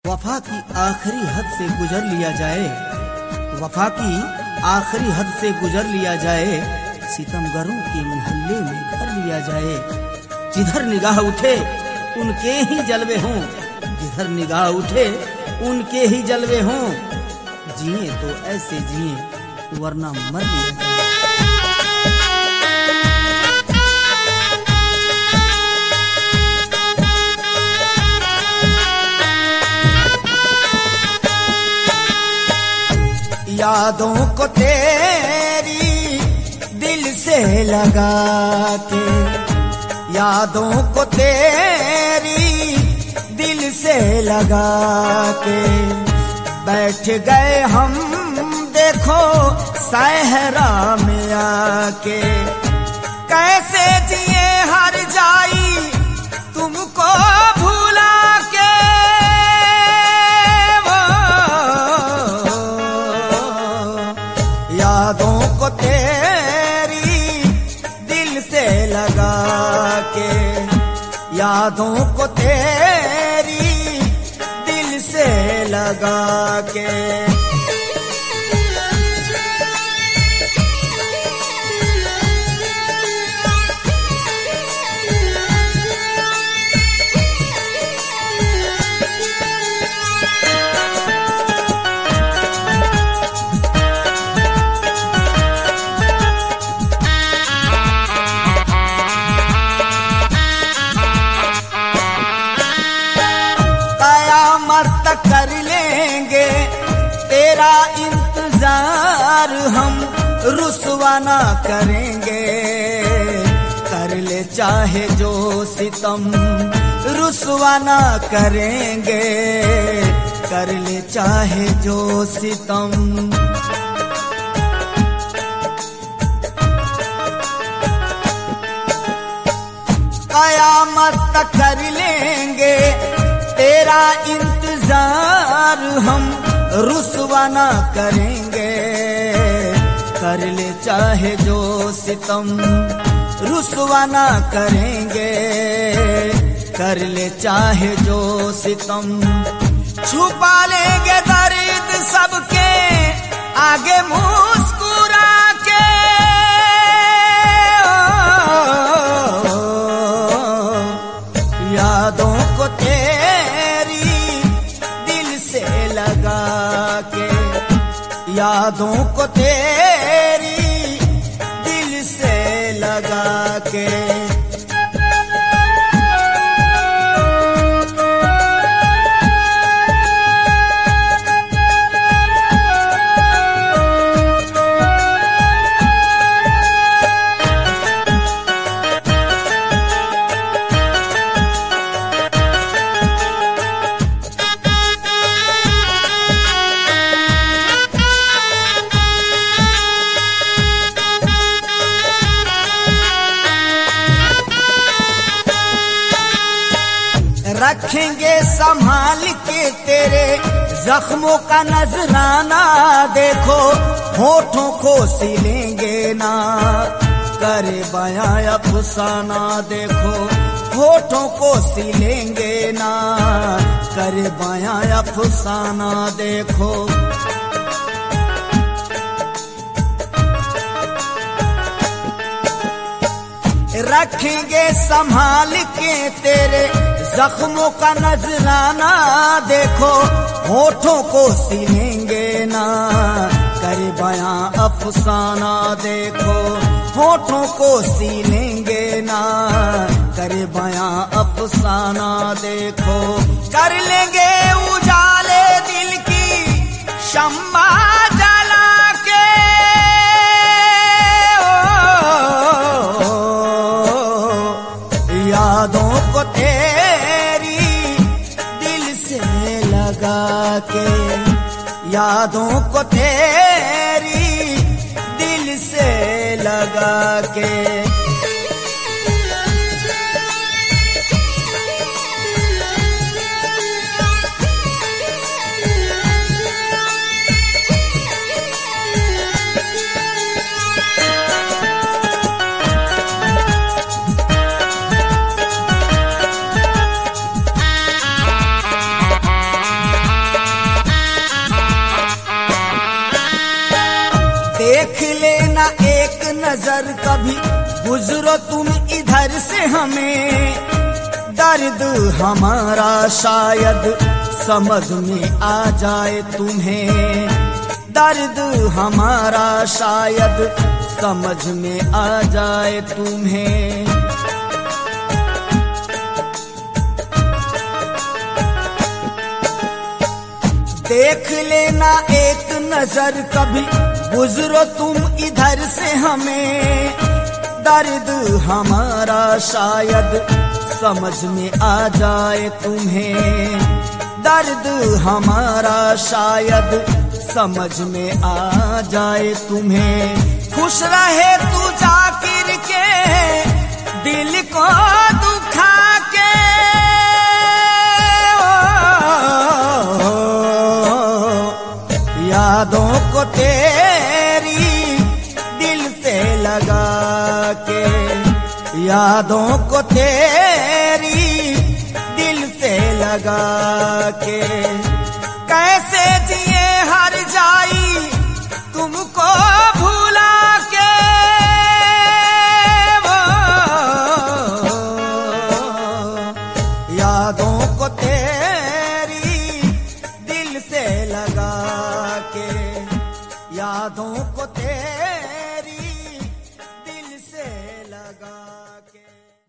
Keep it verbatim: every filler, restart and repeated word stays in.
वफा की आखिरी हद से गुजर लिया जाए, वफा की आखिरी हद से गुजर लिया जाए, सितमगरों के मोहल्ले में घर लिया जाए। जिधर निगाह उठे उनके ही जलवे हों, जिधर निगाह उठे उनके ही जलवे हों। जिए तो ऐसे जिए वरना मर लिया जाए। यादों को तेरी दिल से लगा के, यादों को तेरी दिल से लगा के, बैठ गए हम देखो सहरा में आके। कैसे जिए हर जाई तुमको भूला के, यादों को तेरी दिल से लगा के, यादों को तेरी दिल से लगा के। कर लेंगे तेरा इंतजार हम, रुसवा ना करेंगे। कर ले चाहे जो सितम रुसवा ना करेंगे, कर ले चाहे जो सितम। कयामत तक कर लेंगे तेरा इंतजार हम, रुसवा ना करेंगे। कर ले चाहे जो सितम रुसवा ना करेंगे, कर ले चाहे जो सितम। छुपा लेंगे दर्द सबके आगे मुस्कुरा के, यादों को तेरी दिल से लगा के, यादों को तेरी दिल से लगा के। रखेंगे संभाल के तेरे जख्मों का नजराना, देखो होठों को सिलेंगे ना करे बयां अफसाना। देखो होठों को सिलेंगे ना करे बयां अफसाना। देखो रखेंगे संभाल के तेरे जख्मों का नजराना, देखो होठों को सिलेंगे ना करे बयां अफसाना। देखो होठों को सिलेंगे ना करे बयां अफसाना। देखो कर लेंगे उजाले दिल की शम्मा जला के, यादों को तेरी दिल से लगा के, यादों को तेरी दिल से लगा के। नजर कभी गुजरो तुम इधर से, हमें दर्द हमारा शायद समझ में आ जाए तुम्हें, दर्द हमारा शायद समझ में आ जाए तुम्हें। देख लेना एक नजर कभी गुजरो तुम इधर से, हमें दर्द हमारा शायद समझ में आ जाए तुम्हें, दर्द हमारा शायद समझ में आ जाए तुम्हें। खुश रहे तू जाकिर के दिल को दुखा के, यादों को तेरी दिल से लगा के, यादों को तेरी दिल से लगा के। कैसे जिए हर जाई तुमको भूला के, वो यादों को तेरी दिल से लगा के, यादों को